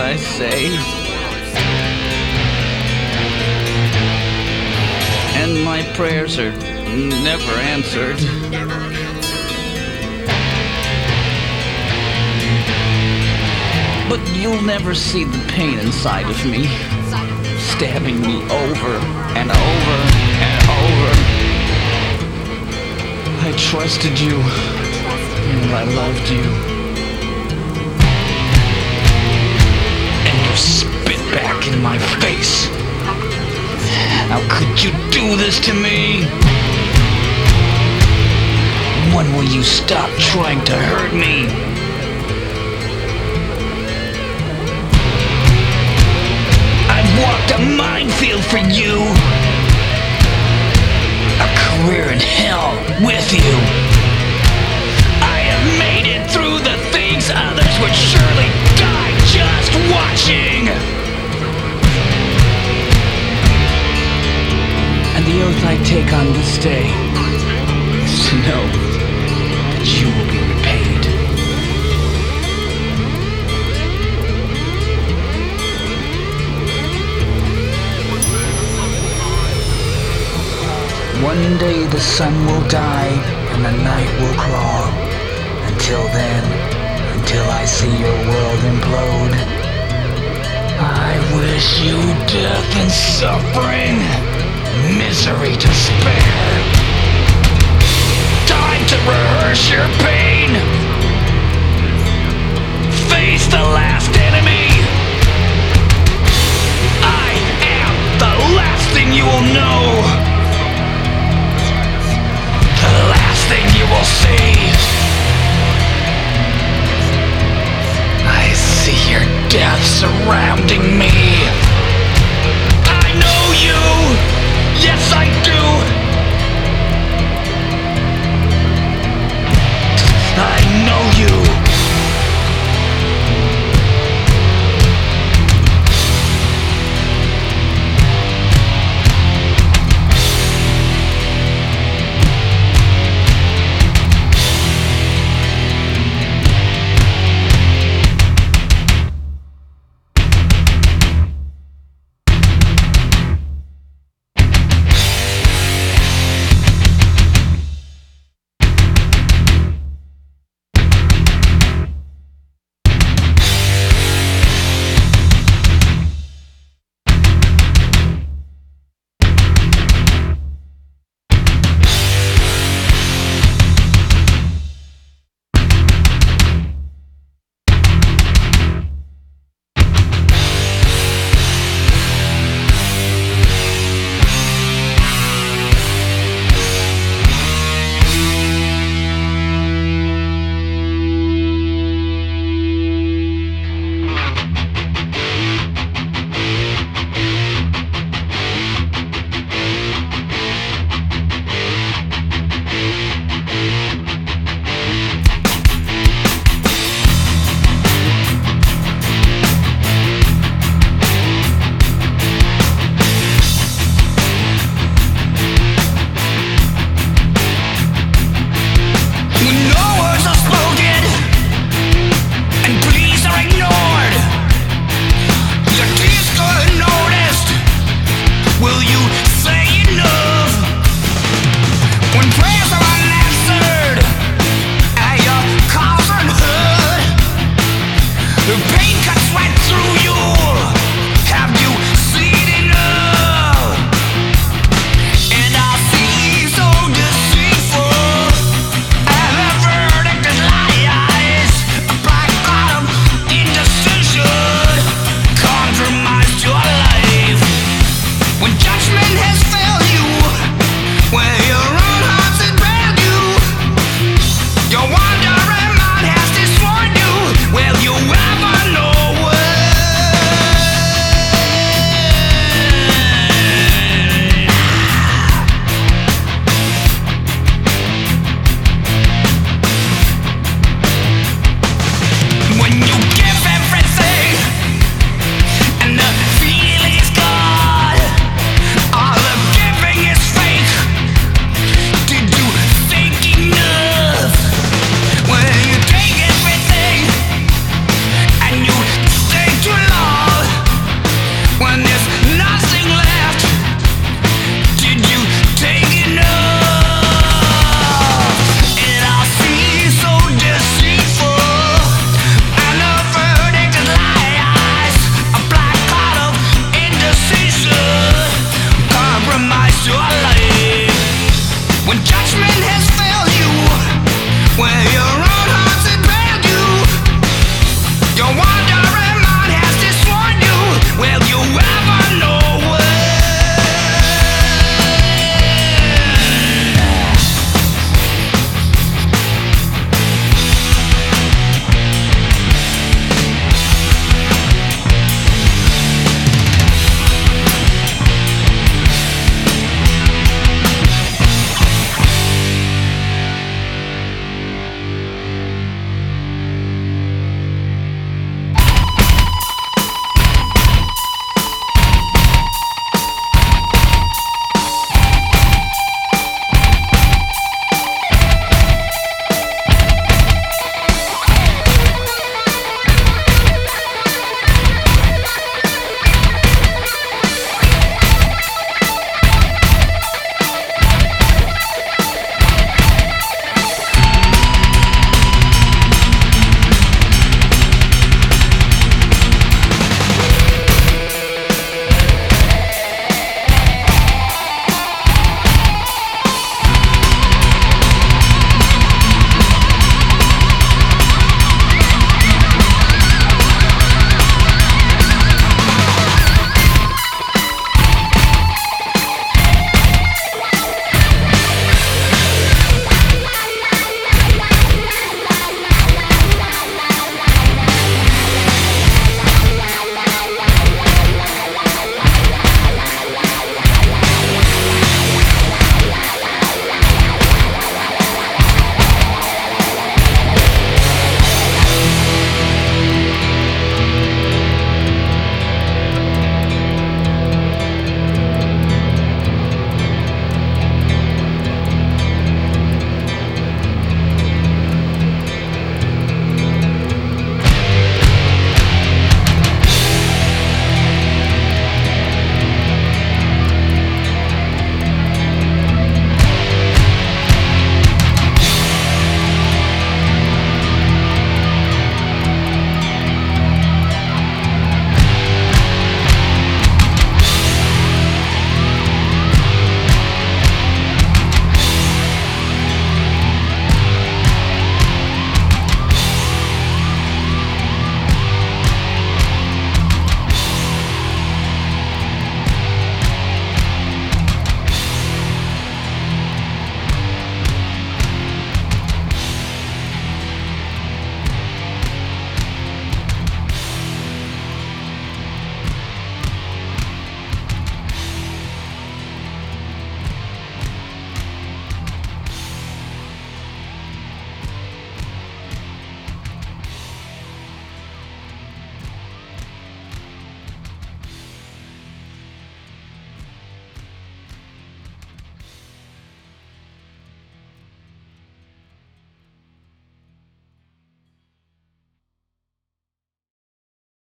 I say. And my prayers are never answered. But you'll never see the pain inside of me, stabbing me over and over and over. I trusted you, and I loved you. And you spit back in my face. How could you do this to me? When will you stop trying to hurt me? I've walked a minefield for you. A career in hell with you. I have made it through the things others would surely die just watching. And the oath I take on this day is to know that you will be repaid. One day the sun will die and the night will crawl. Until then, until I see your world implode, I wish you death and suffering, misery to spare. Time to rehearse your pain. Face the last enemy. I am the last thing you will know. The last thing you will see. I see your death surrounding me.